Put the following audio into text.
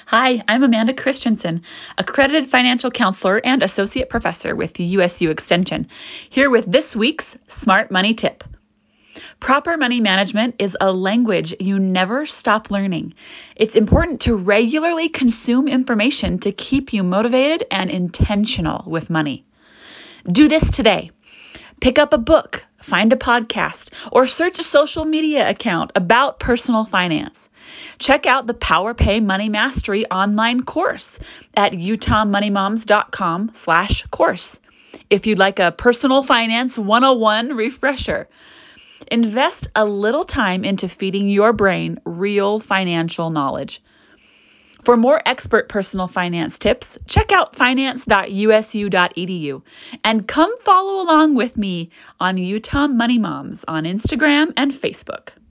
Hi, I'm Amanda Christensen, accredited financial counselor and associate professor with the USU Extension, here with this week's Smart Money Tip. Proper money management is a language you never stop learning. It's important to regularly consume information to keep you motivated and intentional with money. Do this today. Pick up a book, find a podcast, or search a social media account about personal finance. Check out the PowerPay Money Mastery online course at utahmoneymoms.com/course if you'd like a personal finance 101 refresher. Invest a little time into feeding your brain real financial knowledge. For more expert personal finance tips, check out finance.usu.edu and come follow along with me on Utah Money Moms on Instagram and Facebook.